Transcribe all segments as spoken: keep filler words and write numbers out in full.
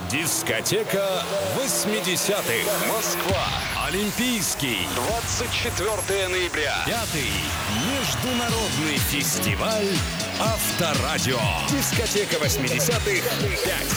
Дискотека восьмидесятых. Москва. Олимпийский. двадцать четвёртого ноября. Пятый международный фестиваль Авторадио. Дискотека восьмидесятых. пять.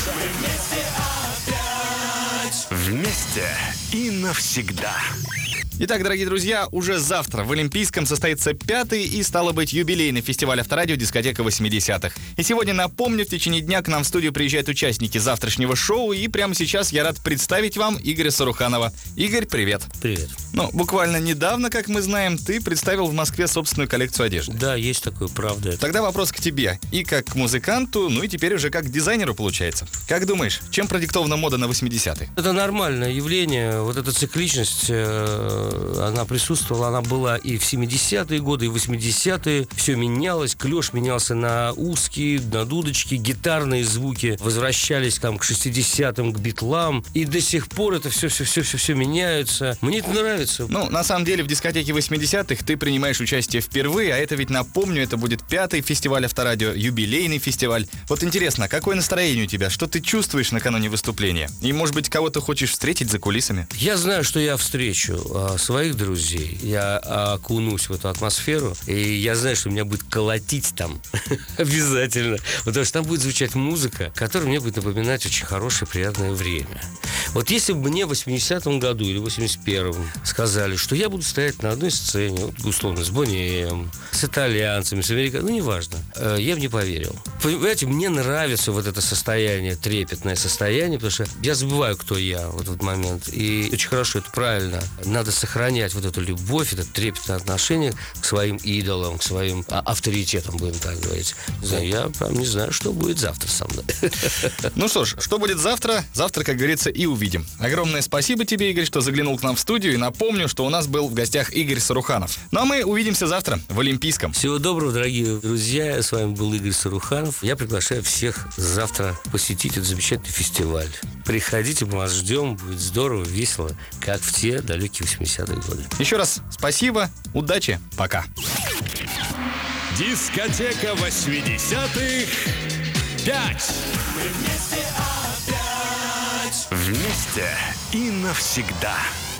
Вместе и навсегда. Итак, дорогие друзья, уже завтра в Олимпийском состоится пятый и, стало быть, юбилейный фестиваль Авторадио «Дискотека восьмидесятых». И сегодня, напомню, в течение дня к нам в студию приезжают участники завтрашнего шоу, и прямо сейчас я рад представить вам Игоря Саруханова. Игорь, привет. Привет. Ну, буквально недавно, как мы знаем, ты представил в Москве собственную коллекцию одежды. Да, есть такое, правда. Тогда вопрос к тебе. И как к музыканту, ну и теперь уже как к дизайнеру получается. Как думаешь, чем продиктована мода на восьмидесятые? Это нормальное явление. Вот эта цикличность, э, она присутствовала, она была и в семидесятые годы, и в восьмидесятые. Все менялось, клеш менялся на узкие, на дудочки, гитарные звуки возвращались там к шестидесятым, к битлам. И до сих пор это все-все-все-все меняется. Мне это нравится. Ну, на самом деле, в дискотеке восьмидесятых ты принимаешь участие впервые, а это ведь, напомню, это будет пятый фестиваль Авторадио, юбилейный фестиваль. Вот интересно, какое настроение у тебя? Что ты чувствуешь накануне выступления? И, может быть, кого-то хочешь встретить за кулисами? Я знаю, что я встречу а, своих друзей. Я а, окунусь в эту атмосферу. И я знаю, что меня будет колотить там обязательно. Потому что там будет звучать музыка, которая мне будет напоминать очень хорошее, приятное время. Вот если бы мне в восьмидесятом году или восемьдесят первом сказали, что я буду стоять на одной сцене, вот, условно, с Бони Эм, с итальянцами, с американцами, ну, неважно, э, я бы не поверил. Понимаете, мне нравится вот это состояние, трепетное состояние, потому что я забываю, кто я в этот момент. И очень хорошо, это правильно. Надо сохранять вот эту любовь, это трепетное отношение к своим идолам, к своим а, авторитетам, будем так говорить. Не знаю, я прям не знаю, что будет завтра со мной. Ну что ж, что будет завтра, завтра, как говорится, и увидим. Огромное спасибо тебе, Игорь, что заглянул к нам в студию. И напомню, что у нас был в гостях Игорь Саруханов. Ну а мы увидимся завтра в Олимпийском. Всего доброго, дорогие друзья. С вами был Игорь Саруханов. Я приглашаю всех завтра посетить этот замечательный фестиваль. Приходите, мы вас ждем. Будет здорово, весело, как в те далекие восьмидесятые годы. Еще раз спасибо, удачи, пока. Дискотека восьмидесятых. пять. Вместе и навсегда.